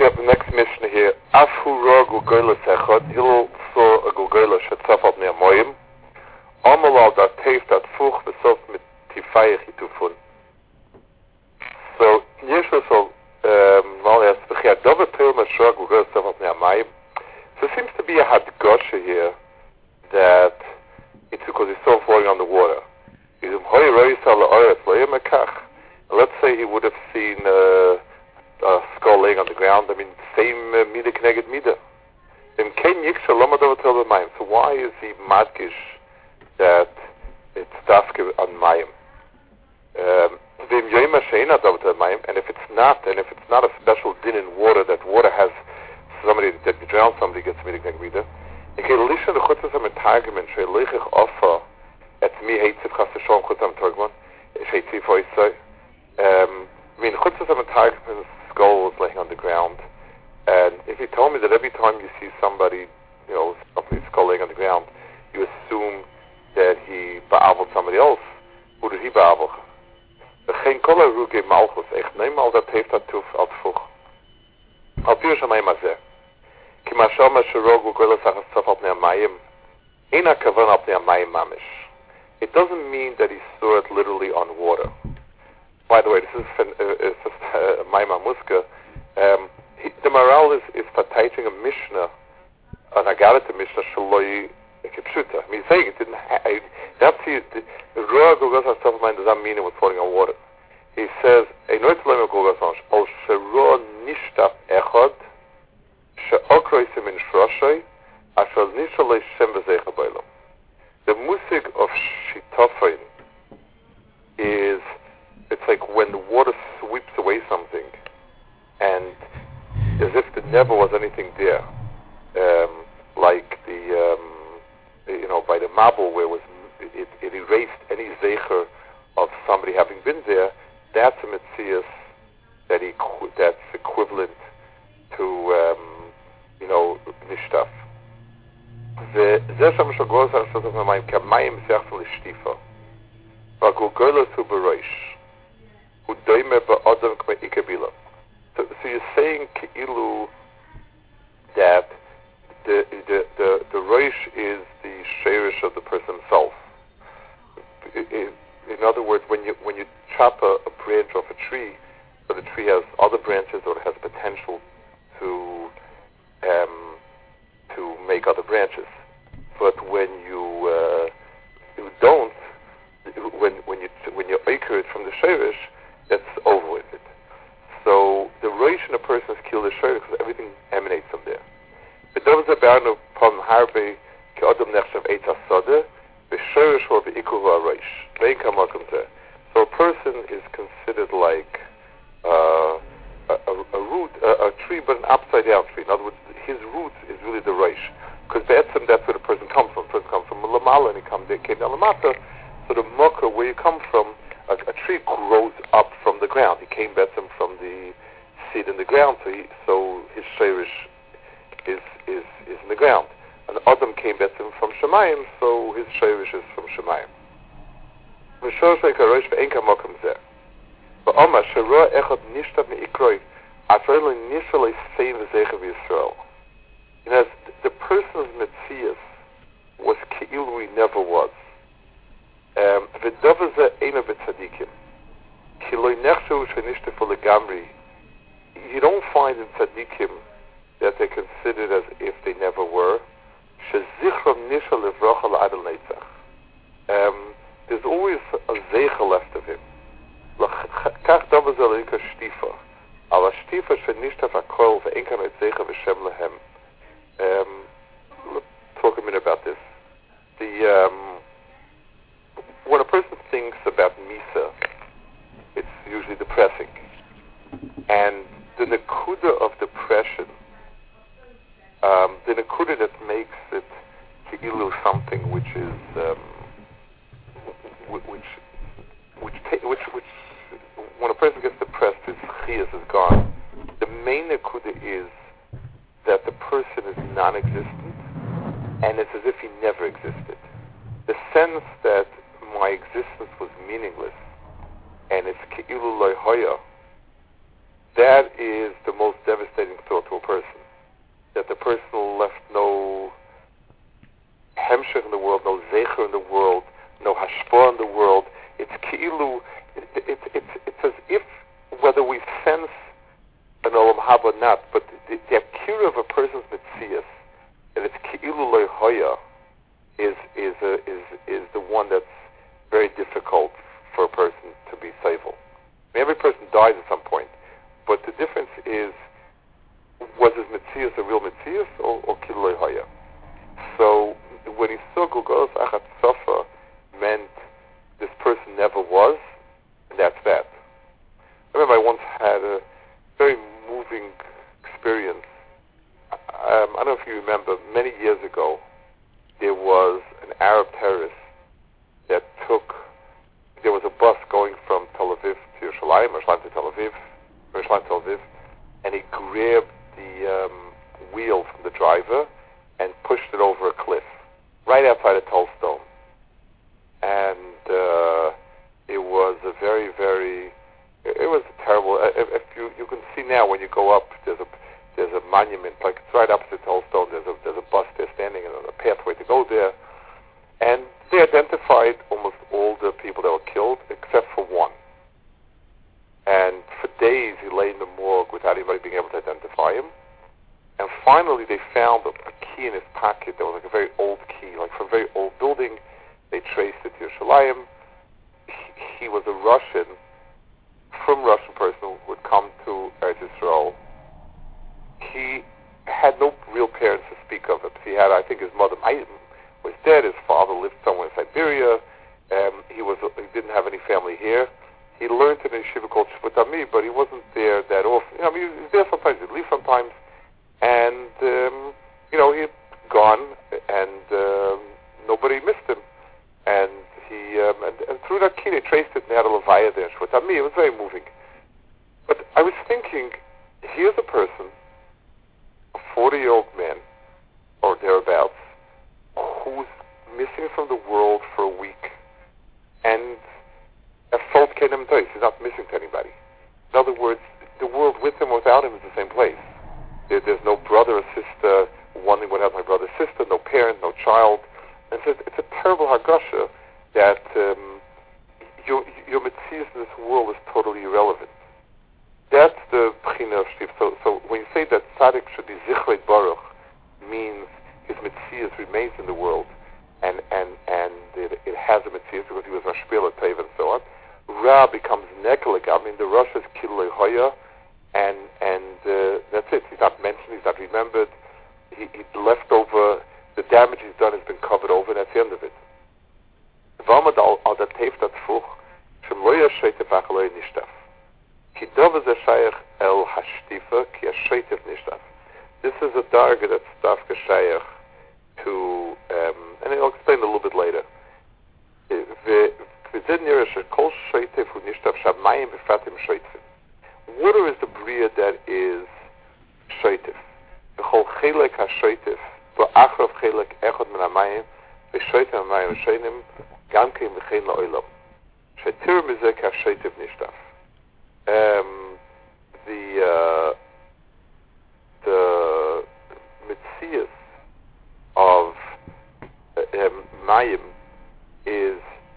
have the next Mishnah here. Afu ra gulgola sechad. Hillel saw a gulgola shetzaf al bnei amoyim. Amalal dat teif dat fuch besof mit tifayich hitufun. So, Yeshua so, well, yes, v'chia dover teil mashra gulgola shetzaf al bnei amoyim. So there seems to be a hadgosha here that it's because he saw falling on the water. Let's say he would have seen a skull laying on the ground. I mean, same mida connected mida. So why is he madgish that it's dafke on mayim? And if it's not a special din in water, that water has somebody that drowned somebody gets mida connected mida. Ik heb listen de goeders aan mijn targemen, ze liggen offer. Het me heet zich gasten schoon goed aan targemen. Is heet die voice say. I mean, goeders aan mijn targemen, skull was laying on the ground, and if you told me that every time you see somebody, you know, somebody's skull laying on the ground, you assume that he beavelt somebody else. Hoe doet hij beavelen? Geen kolle ruge malchus. Echt neemal dat heeft dat toef al vroeg. Al puur zo mij maar zeggen. It doesn't mean that he saw it literally on water. By the way, this is Maimah Muska. The morale is verteidigung a Mishnah, an Agarit Mishnah, Shaloi Kipshuta. I mean, saying it didn't that's the Roa Gogas stuff of mine does not mean it was falling on water. He says, a Noitolema Gogas Al Shero Nishtap Echad. The musik of shitofin is, it's like when the water sweeps away something, and as if there never was anything there, like the by the Mabul where it erased any zecher of somebody having been there. That's a metzias that's equivalent to nishtaf. וזה שם שגוז על שטות המים כמים זכת לשטיפה והגולגולת הוא בראש הוא דומה באדם כמו איקבילה. So you're saying כאילו that the rosh is the sherish of the person himself. In other words, when you chop a branch off a tree, so the tree has other branches or it has potential to make other branches. But when you don't, when you acre it from the sherish, that's over with it. So the rosh in a person is killed the sherish because everything emanates from there. But there was a barno pom harbe ki adam nechshav eitz asada b'sherish or b'ikul ha'rosh ve'in kamakom zeh. So a person is considered like a root, a tree, but an upside down tree. In other words, his roots is really the rosh, because that's where the person comes from. The person comes from Lamala and he came down Lamata. So the mucker, where you come from, a tree grows up from the ground. He came from the seed in the ground, so his sherish is in the ground. And Adam came from Shemayim, so his sherish is from Shemayim. But Shara Echad Nishtab Me'ikroi Afrele Nishale Sein V'Zecha V'Yisrael. The person's Metzias was Ke'ilu he never was. V'Dava Ze Eina B'Tzadikim Kiloi Nechshu Shenishtafu Legamri. You don't find in Tzadikim that they're considered as if they never were. Shezichram Nisha Levrocha L'Adel Neitzach. There's always a Zecha left of him. כך דבר זה לריקה שטיפה אבל השטיפה שנשטף הכל ואין כאן את זכר ושם להם. Let's talk a minute about this. When a person thinks about Misa, it's usually depressing, and the nakuda of depression, the nakuda that makes it ki'ilu something which is which when a person gets depressed, his chiyas is gone. The main nakuda is that the person is non-existent, and it's as if he never existed. The sense that my existence was meaningless, and it's ki'ilu loy hoya, that is the most devastating thought to a person. That the person left no hemshech in the world, no zecher in the world, no hashpah in the world. It's ki'ilu, it's as if, whether we sense an olam haba or not, but the akira of a person's metzias, and it's ki'ilu loy hoya, is the one that's very difficult for a person to be seivel. I mean, every person dies at some point, but the difference is, was his metzias a real metzias or ki'ilu loy hoya? So when he saw Gulgolos Achat Sofa meant this person never was, and that's that. I remember I once had a very moving experience. I don't know if you remember, many years ago, there was an Arab terrorist that there was a bus going from Tel Aviv to Yerushalayim, Yerushalayim to Tel Aviv, Yerushalayim to Tel Aviv, and he grabbed the wheel from the driver and pushed it over a cliff, right outside of Toldstone. And it was a very, very, it was terrible. If you can see now when you go up, there's a monument, like it's right opposite Toldstone, there's a bus there standing and a pathway to go there. And they identified almost all the people that were killed, except for one. And for days he lay in the morgue without anybody being able to identify him. And finally they found a key in his pocket that was like a very old key, like from a very old building. They traced it to Yerushalayim. He was a Russian, from Russian person who would come to Eretz Yisrael. He had no real parents to speak of it. He had, I think his mother was dead, his father lived somewhere in Siberia, he didn't have any family here. He learned in a yeshiva called Shvut Ami, but he wasn't there that often. I mean, he was there sometimes, he'd leave sometimes. And, he had gone, and nobody missed him. And he, and through that key, they traced it, and they had a levaya there. Shvut Ami, it was very moving. But I was thinking, here's a person, a 40-year-old man, or thereabouts, who's missing from the world for a week, and a fault came him place. He's not missing to anybody. In other words, the world with him or without him is the same place. There's no brother or sister wondering what happened to my brother or sister, no parent, no child. And it's a terrible hargasha that your metzias in this world is totally irrelevant. That's the b'china of Shtiv. So when you say that tzaddik should be zichrei baruch, means his metzias remains in the world, and it has a metzias because he was mashpil at Teiv and so on. Ra becomes nekelik. I mean, the Rosh is kiloi hoya, and that's it. He's not mentioned. He's not remembered. He left over. The damage he's done has been covered over, and that's the end of it. V'amad al dat teif dat fuch shem lo yasheitef achaloi nishtaf. Ki dov ze shayach el hashtifa ki yasheitef nishtaf. This is a darga that's dafka shayach to, and I'll explain a little bit later. Water is the bria that is sheitif. V'chol chelek ha-sheitif v'achrav chelek echad min ha-mayim v'sheitim ha-mayim v'sheinim gam keim v'chein la'olam shetir mizeh ka-sheitif nishtaf. The mitzias of mayim is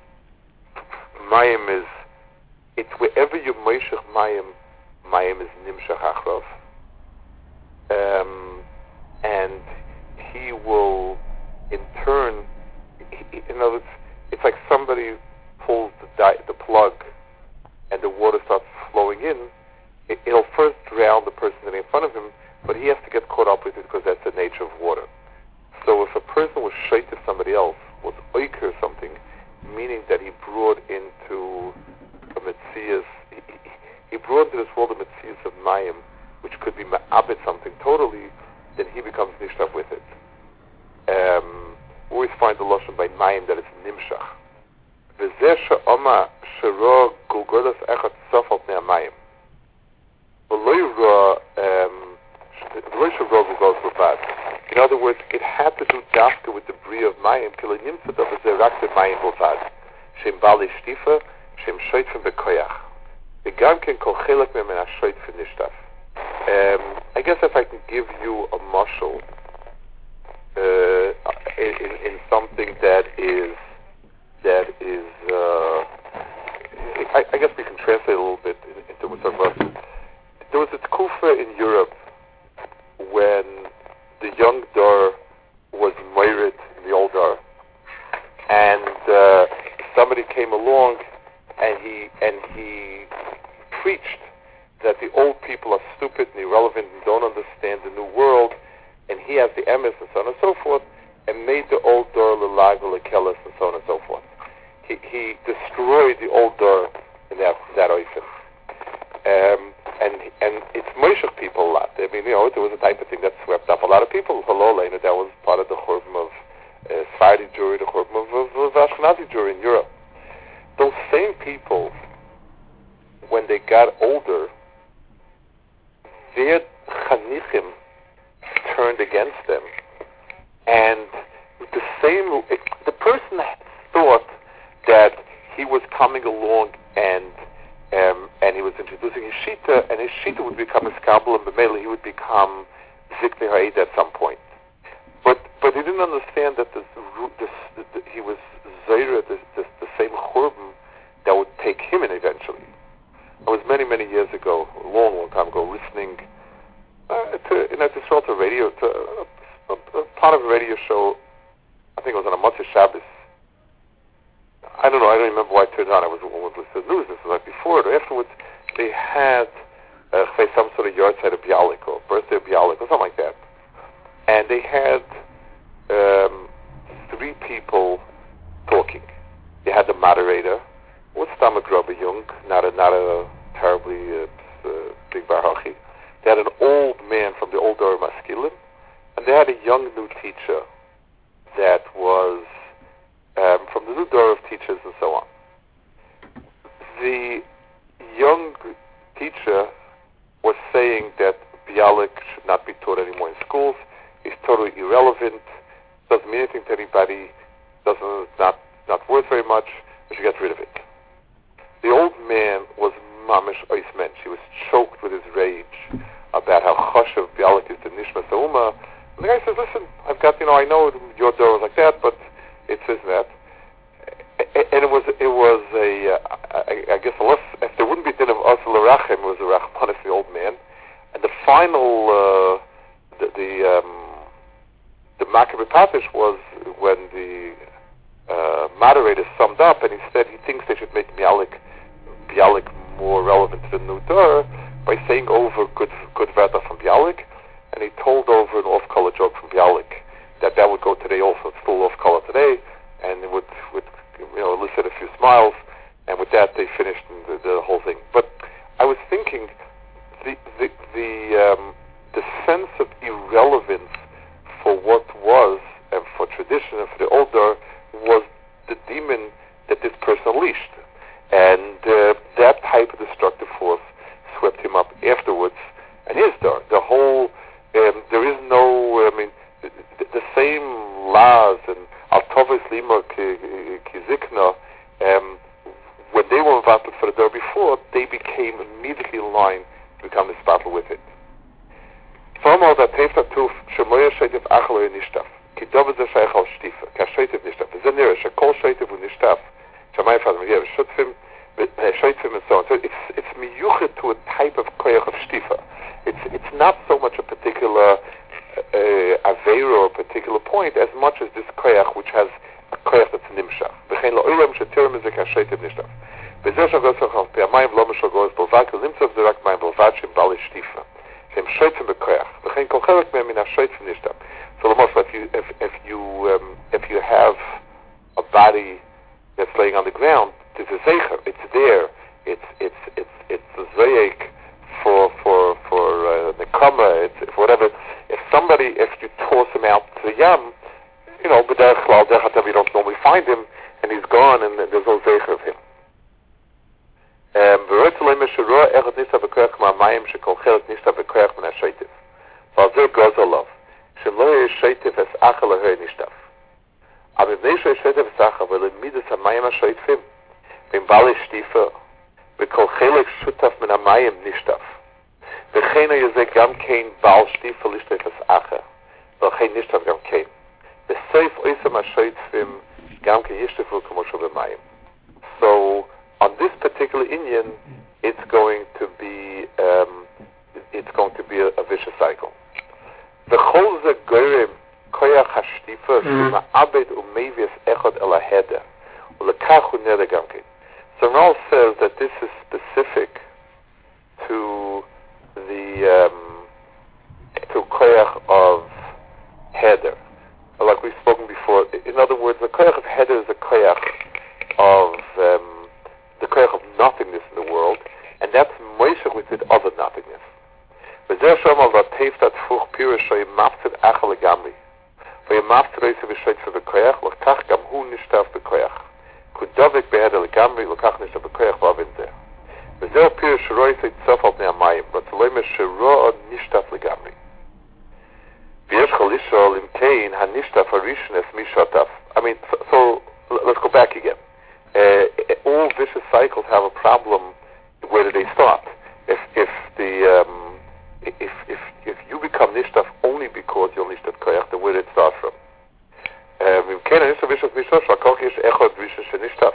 it's wherever you moishach mayim is nimshach achrav, and he will in turn. In other words, it's like somebody pulls the plug, and the water starts flowing in. It'll first drown the person in front of him, but he has to get caught up with it because that's the nature of water. So if a person was sheitif somebody else, was oiker something, meaning that he brought into a metzias, he brought into this world a metzias of mayim, which could be ma'abit something totally, then he becomes nishtaf with it. We always find the lashon by mayim that it's nimshach. V'zeh she'oma shero gulgolas echad sofal pnei mayim. In other words, it had to do dafka with the bria of mayim, kilo nimtzad of a zerakte mayim b'lvad. Shem bali shtifa, shem shoitfim bekoyach. The Gamken kol chelek mem min ashoit fin nishtaf. I guess if I can give you a mashal in something that is I guess we can translate a little bit into what's about. There was a tkufa in Europe when the young Dar was married in the old Dar, and somebody came along and he preached that the old people are stupid and irrelevant and don't understand the new world, and he has the emes and so on and so forth, and made the old Dar l'lag l'kelis and so on and so forth. He destroyed the old Dar in that oifen. And it's Moshech people a lot. I mean, there was a type of thing that swept up a lot of people. That was part of the churban of Sephardi Jewry, the churban of Ashkenazi Jewry in Europe. Those same people, when they got older, their chanichim turned against them, and the person thought that he was coming along and he was introducing his shita, and his shita would become a skabel, and b'meila he would become ziknei ha'ed at some point. But he didn't understand that he was zayra, the same churban that would take him in eventually. I was many years ago, a long time ago, listening to radio, to a part of a radio show. I think it was on a Motzei Shabbos. I don't remember why I turned on. I was listening to the news. This was like before it or afterwards. They had some sort of yard side of Bialik or birthday of Bialik or something like that. And they had three people talking. They had the moderator, with Stammer Grobe Jung, not a terribly big barachi. They had an old man from the old Dor Maskilin, and they had a young new teacher that was from the new Dor of teachers and so on. The young teacher was saying that Bialik should not be taught anymore in schools. He's totally irrelevant, doesn't mean anything to anybody, not worth very much, we should get rid of it. The old man was mamish ois mensch. He was choked with his rage about how chashav Bialik is the nishmas ha'uma. And the guy says, listen, I've got, I know your door was like that, but it says that. And it was I guess if there wouldn't be din of us l'rachem, it was a rachmanis, the old man. And the final, the Makkah Patish was when the moderator summed up, and he said he thinks they should make Bialik more relevant to the new Dor by saying over good vata from Bialik, and he told over an off-color joke from Bialik that would go today also. It's still off-color today, and it would elicit a few smiles, and with that they finished the whole thing. But I was thinking the sense of irrelevance for what was and for tradition and for the old Dor was the demon that this person unleashed, and that type of destructive force swept him up afterwards. And his Dor, the whole there is no, the same laws and al tovos lima kizikna, when they were invited for the Dor before, they became immediately in line to become this battle with it. Formal that heeft atuf shemoya sheitiv achlo nishtaf ki dovet ze sheich al shtifa ka sheitiv nishtaf ze nira shekol sheitiv u nishtaf shamay fad meyer shutfim and so on. So it's miyuchet to a type of koyach of shtifa. It's not so much a particular aveira or a particular point as much as this koyach which has a koyach that's nimshach. V'chein la'olam shetirem ze ka sheitiv nishtaf. V'zeh shagosach al pi'amayim lo meshagos b'lvad kol nimtzav zerak mayim b'lvad shim bali shtifa. Shem sheitim b'koyach. V'chein kol chelek mem min ha-sheitim nishtaf. So the most, if you have a body that's laying on the ground, there's a zeicher. It's there. It's a zayek for nekama. It's whatever. If you toss him out to the yam, b'derech klal derech hatav, you don't normally find him, and he's gone, and there's no zeicher of him. V'rotzalei meshuroa echad nista b'koyach ma'amayim shekol chelek nista b'koyach min ha-sheitiv. V'al zeh gozalav shem lo yeh sheitiv es achal lahei nishtaf. Aber wenn ich sheitiv es achal, weil midas hamayim ha-sheitivim, wenn bali shtifa, וכל חלק שותף מן המים נשטף. וכן היה זה גם כן בעל שטיפה לשטף אחר. ולכן נשטף גם כן. בסוף עשם השויצפים גם כן ישטפו כמו שבמים. So, on this particular Indian, it's going to be a vicious cycle. וכל זה גורם כוח השטיפה שמעבד ומביס אחד אל ההדר. ולכך הוא נדר גם כן. So Ronald says that this is specific to the to koyach of heder. Like we've spoken before, in other words, the koyach of heder is the koyach of nothingness in the world, and that's moishach with it other nothingness. V'zeh shomal v'atef dat fuch pirish shoy maftzid achal legamri. V'yem maftzid reise v'shoyt for v'koyach, l'kach gam hu nishtaf v'koyach. Kudovik beheder legamri, l'kach nishtaf v'koyach v'avin zeh. V'zeh pirish roise itzof al pnei hamayim, v'tzoleme shiro nishtaf legamri. V'yesh chalishol im kein ha-nishtaf harishon es mishotaf. I mean, so let's go back again. All vicious cycles have a problem. Where do they start? If you become nishtaf only because you're nishtaf koyach, then where did it start from? Im kein ha-nishtaf vicious mishotaf, v'kol kish echad vicious nishtaf.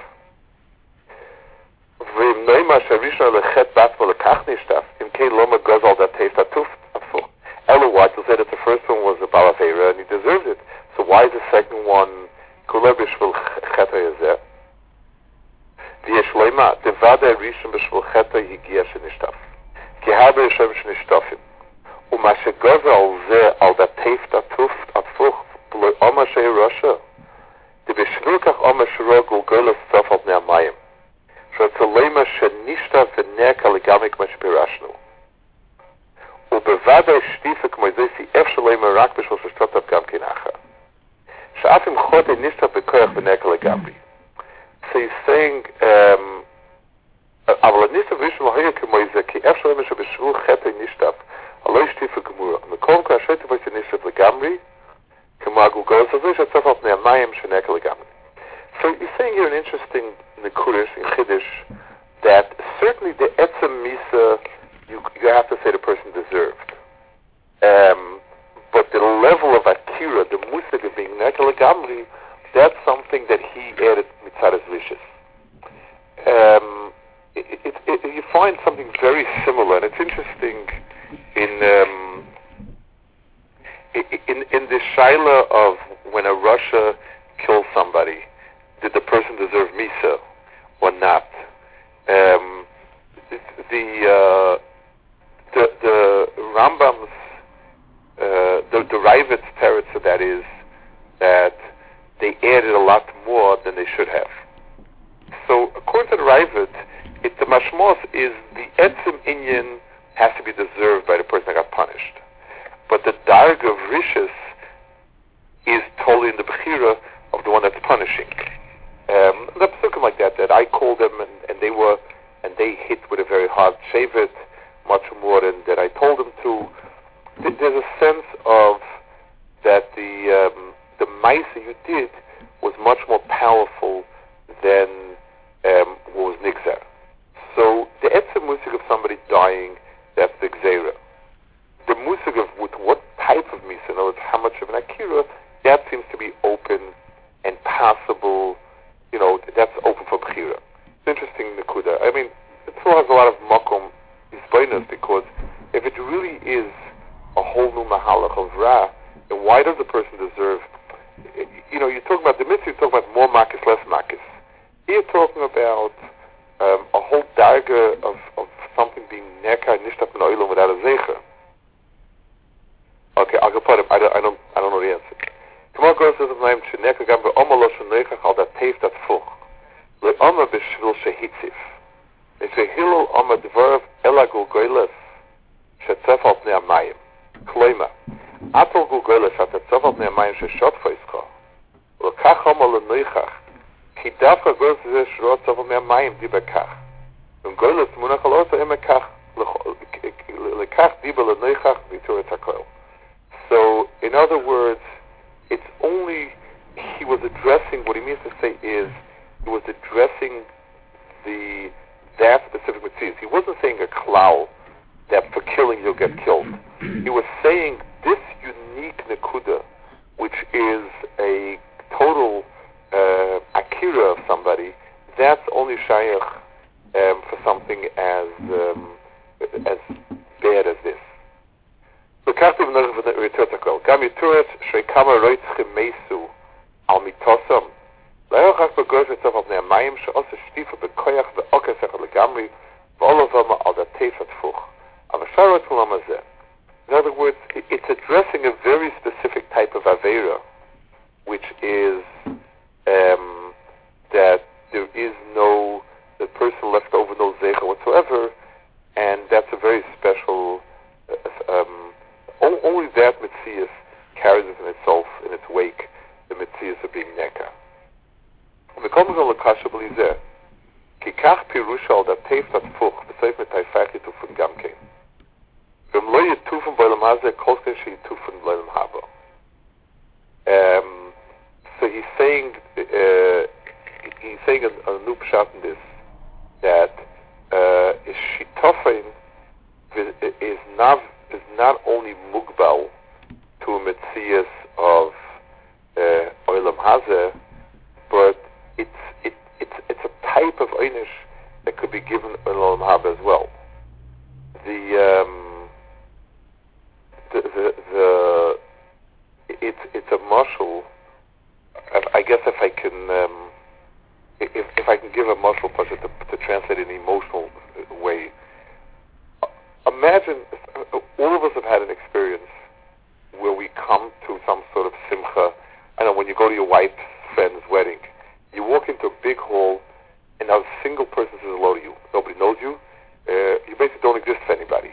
V'im noima sharishon lechet bat v'lekach nishtaf, im kein loma gozal dat teist atuf atfuch. Otherwise, you'll say that the first one was a balavera and he deserved it. So why is the second one kula b'shvil chet ha'yazeh? V'yeshleima, devada rishon b'shvil chet ha'higia shenishtaf. Ki habe Hashem shenishhtafim. U'ma shegoza al zeh al dat teist atuf atfuch b'lo oma shei Russia. De b'shvil kach oma shiro gulgolas tzaf al pnei hamayim. Shetzolema shenishtaf v'nerka legamik ma shepirashnu. ובוודאי שטיפה כמו זה סי אפשלמה רק בשביל ששתותף גם כן אחר. שאף אם חוטא נשתף בכוח ונקל לגמרי. So he's saying, אבל הנשתף ראשון לא היה כמו זה, כי אפשלמה שבשביל חטא נשתף, הלא שטיפה גמורה. מקום כאשר תפס נשתף לגמרי, כמו הגוגוס הזה, שצריך על פני המים שנקל לגמרי. So he's saying here an interesting nekudish in Chiddush, that certainly the etzem misa, you have to say the person deserved. But the level of akira, the musig of being nekel gamri, that's something that he added mitzad as vicious. You find something very similar, and it's interesting in the shaila of when a Russia kills somebody, did the person deserve misa or not? The Rambam's, the Ravid's teretz of that is that they added a lot more than they should have. So according to the Ravid, the mashmos is the etzim inyan has to be deserved by the person that got punished. But the darg of rishis is totally in the bechira of the one that's punishing. That's something like that I called them and they hit with a very hard shavet, much more than that I told them to. There's a sense of that the ma'isa you did was much more powerful than what was nigzer. So the etzem musig of somebody dying, that's the gzeira. The musig of with what type of misa, in other words, how much of an akira, that seems to be open and possible. That's open for bechira. It's interesting, Nakuda. I mean, it still has a lot of makom isbainas, because if it really is a whole new mahalach of ra, then why does the person deserve? You're talking about the mitzvah, you're talking about more makis, less makis. Here you're talking about a whole darga of something being neka nishtaf min oilam without a zecher. Okay, I'll go put him. I don't know the answer. Tomorrow goes to the name sheneka gam be'oma lo sheneka al dat teif dat fuch le'oma b'shvil shehitzif. It's a hillel oma dvarav ela gulgoyles shetzef al pnei hamayim. Kloima, atol gulgoyles shetzef al pnei hamayim sheshotfa isko. Lekach oma le'noichach ki davka goyles zeh shro tzef al pnei hamayim di bekach. Gulgoyles munach al osa emekach lekach di le'noichach b'turet hakoil. So, in other words, it's only, he was addressing, what he means to say is, he was addressing that specific klal that for killing you'll get killed. He was saying this unique nekuda, which is a total akira of somebody, that's only shayach for something as bad as this. וכך נבנר יותר תקול. גם יתורת שכמה רויצחים מייסו על מיתוסם, לא היה רק בגורש לצוף על בני המים, שעושה שטיפה בכויח ועוקס אחד לגמרי, ועול עובמה על דתי פתפוך. אבל שרות כלום הזה. In other words, it's addressing a very specific type of Aveira, which is that there is no, the person left over no Zecha whatsoever, and that's a very special, only that Metzias carries it in itself, in its wake, the Metzias of being Neka. ומקום גם לקשה בלי זה, כי כך פירושה על דתי פתפוך, בסוף מתייפך יתופן גם כן. והם לא יתופן בעולם הזה, כל כן שיתופן בעולם הבא. So he's saying a new pshat in this, that shitofin is not only mugbal to a metzias of olam hazeh, but it's a type of einish that could be given in olam haba as well. It's a mashal. I guess if I can give a mashal to translate in an emotional way. Imagine all of us have had an experience where we come to some sort of simcha. I know when you go to your wife's friend's wedding, you walk into a big hall and not a single person says hello to you. Nobody knows you. You basically don't exist to anybody.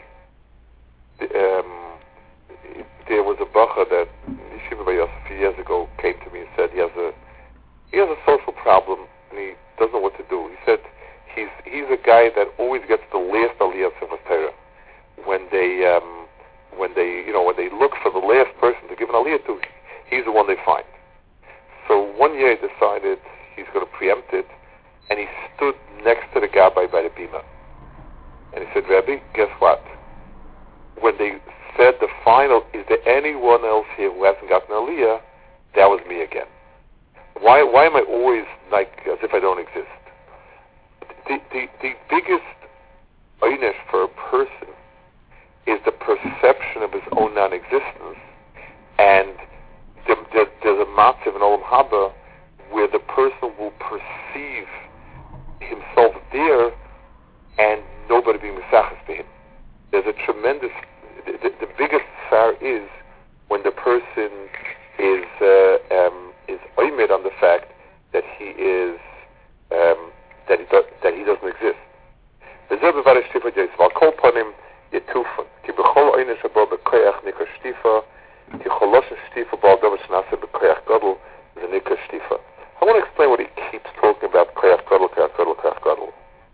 There was a bacha that Yeshiva Bayos a few years ago came to me and said he has a social problem and he doesn't know what to do. He said he's a guy that always gets the last aliyah of Sefer Torah. When they look for the last person to give an aliyah to, he's the one they find. So one year he decided he's going to preempt it, and he stood next to the gabbai by the bima. And he said, Rebbe, guess what? When they said the final, is there anyone else here who hasn't gotten an aliyah? That was me again. Why am I always like as if I don't exist? The biggest einish for a person is the perception of his own non-existence, and there's a matziv in Olam Haba where the person will perceive himself there and nobody being misachas to him. There's a tremendous, the biggest tsar is when the person is oimed on the fact that he is that he doesn't exist. וזה בבעל השטיפה ג'ייס, ועל כל פנים יתופן, כי בכל עין שבו בכוח נקרא שטיפה, כי חולוש השטיפה בעל דבר שנעשה בכוח גדול, זה נקרא שטיפה. I want to explain what he keeps talking about, כוח גדול, כוח גדול, כוח גדול.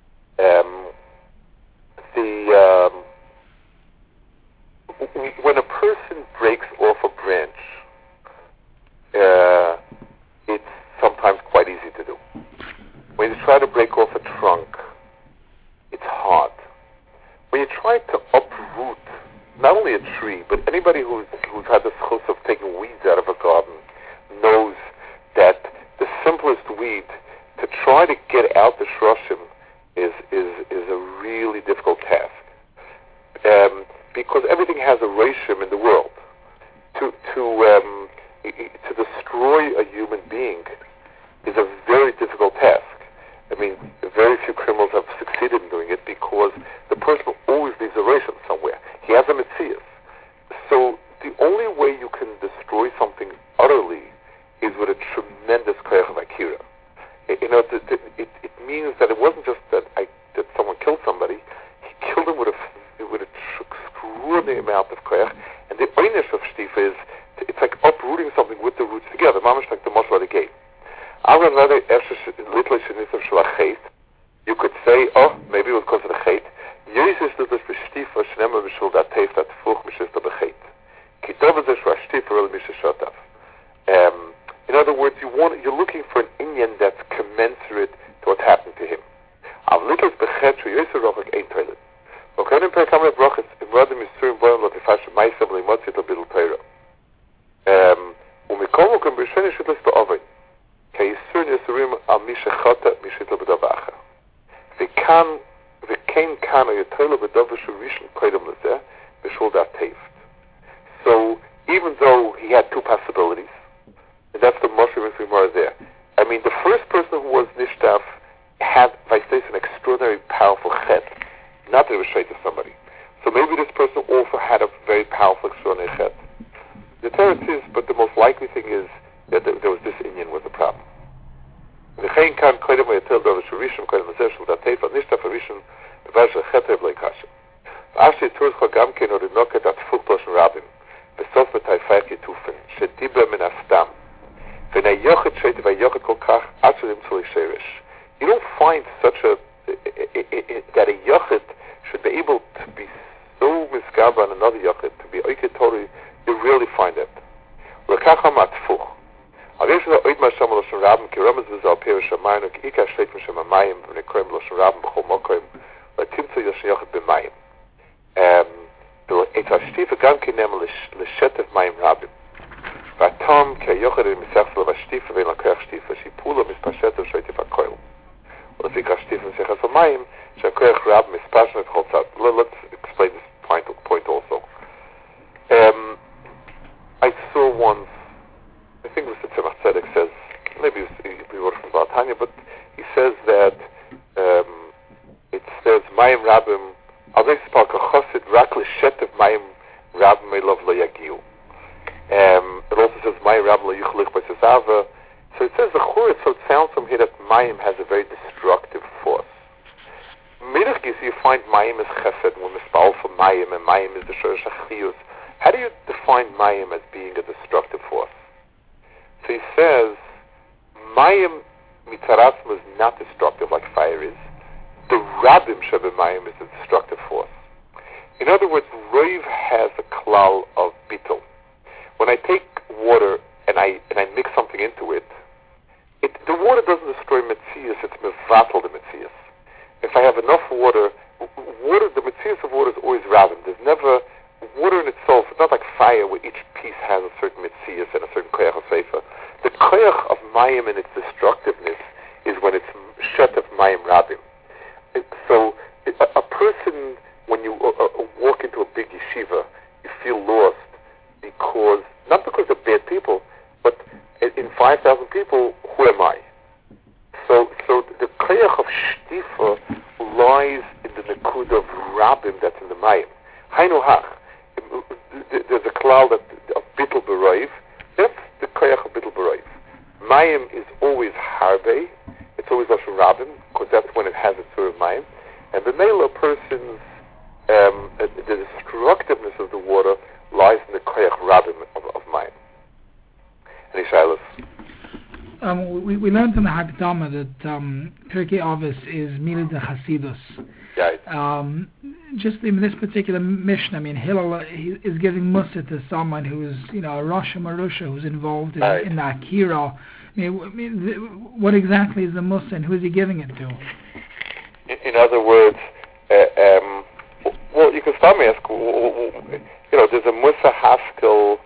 When a person breaks off a branch, it's sometimes quite easy to do. When you try to break off a trunk, it's hard. When you try to uproot not only a tree, but anybody who's had the chus of taking weeds out of a garden knows that the simplest weed to try to get out the shroshim is a really difficult task. Because everything has a reishim in the world. To destroy a human being is a very difficult task. I mean, very few criminals have succeeded in doing it because the person always leaves a reishim somewhere. He has a metzias. So the only way you can destroy something utterly is with a tremendous koyach of akira. It means that it wasn't just that someone killed somebody. He killed him with an extraordinary amount of koyach. And the einish of shtifa is, it's like uprooting something with the roots together. Mamash like the mashal of the gate. You could say, oh, maybe it was because of the chait. In other words, you're looking for an inyan that's commensurate to what happened to him. Okay, in Perkamel Brachas, in Radim Yisurim Boyam Latifash Maisam Limotzi to Bidl Torah. Umikomo can be Sheni Shitlis to Ovid. Ke Yisurim Yisurim Al Misha Chota Mishitl B'Davacha. V'kein kan Yitola B'Davash Rishon Koidem Lezeh B'Shul Dat Teift. So even though he had two possibilities, and that's the Moshe Mishimar there. I mean, the first person who was Nishtaf had, by say, an extraordinary powerful chet, not that it was straight to somebody. So maybe this person also had a very powerful extraordinary chet. The Torah is, but the most likely thing is that there was this Indian was the problem. The Chayin Khan Koidem Yatel Davish Rishon Koidem Zeshul Datei Fa Nishtaf Rishon Devash Chetay Blei Kasha. Actually, Torah Chagam Ken or Noket at Fuchtosh Rabim Besof Betai Fayt Yitufen Shediba Min Astam V'nei Yochid Sheit V'Yochid Kol Kach Atzulim Tzuli Sheirish. You don't find such a that a Yochid should be able to be so misgab on another Yochid, to be Oiketori. You really find it. L'kacham atfuch. Avish oid masham l'shon rabim ki ramaz v'zal perish amayim ki ika shleit m'shem amayim v'nekoyim l'shon rabim b'chol mokoyim l'timtzu yoshin yochid b'mayim. Et hashtif agam ki nem l'shetev mayim rabim. V'atom ki yochid m'sech l'vashtif v'en l'koyach shtif v'shipula mispashetev shleitif akoyil. L'fik hashtif m'sechas amayim she'akoyach rabim mispashet cholzat. Let's explain this point also. I saw once, I think it was the Tzemach Tzedek says, maybe he wrote from Baal Tanya, but he says that it says Mayim Rabim, Al-Zeh Spal Kachosid Rak L'Shetev Mayim Rabim Elov Lo Yagiu. It also says Mayim Rabim Lo Yuchlich B'Sezava. So it says the Chur, so it sounds from here that Mayim has a very destructive force. Midachgis, you find Mayim as Chesed, when Mispal for Mayim, and Mayim is the Shorosh HaChiyus. How do you define Mayim as being a destructive force? So he says, Mayim Mitzaratzim is not destructive like fire is. The Rabim Shebe Mayim is a destructive force. In other words, Roiv has a klal of bittul. When I take water and I mix something into it, the water doesn't destroy Metzias, it's mevatel the Metzias. If I have enough water, the Metzias of water is always Rabim. There's never water in itself. It's not like fire where each piece has a certain Metzias and a certain koyach of sefer. The koyach of Mayim and its destructiveness is when it's shet of Mayim Rabim. So a person, when you walk into a big yeshiva, you feel lost not because they're bad people, but in 5,000 people, who am I? So the koyach of shtifa lies in the nekud of Rabim that's in the Mayim. Hainu hach. There's a cloud of bittul b'roiv. That's the koyach of bittul b'roiv. Mayim is always harbe. It's always lashon Rabim, because that's when it has its sort of Mayim. And the male person's the destructiveness of the water lies in the koyach Rabim of Mayim. Any shilas? We learned in the Hagdama that Pirkei Avos is Milid Chasidus. Right. Just in this particular Mishnah, I mean, Hillel is giving Musa to someone who is, a Rasha Marusha who's involved in the Akira. I mean, what exactly is the Musa and who is he giving it to? In other words, well, you can start me ask, there's a Musa Haskell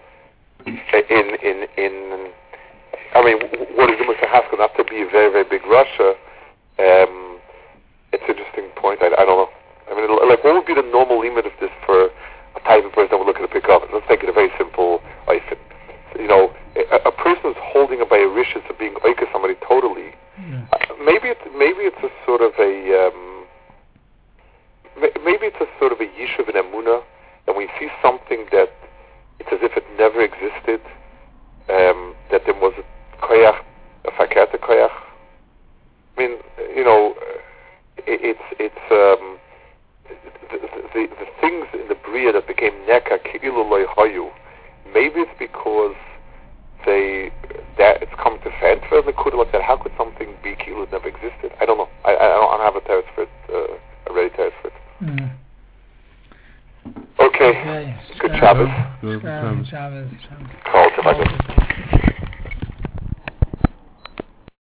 in I mean, what is the Musa Haskell? Not to be a very, very big Russia. It's an interesting point. I don't know. I mean, like, what would be the normal limit of this for a type of person that would look at a pick up? Let's take it a very simple oifin. A person is holding by a rishis of being oika somebody totally. Yeah. Maybe it's a sort of a yishuv in Emunah, and we see something that it's as if it never existed. That there was a koyach, a fakert koyach. I mean, the things in the bria that became neka ki'ilu loy hayu. Maybe it's because it's come to fanfare the kuda like that. How could something be ki'ilu that never existed? I don't know. I don't have a teretz for it, a ready teretz for it. Mm. Okay. Good Shabbos. Good Shabbos. Call to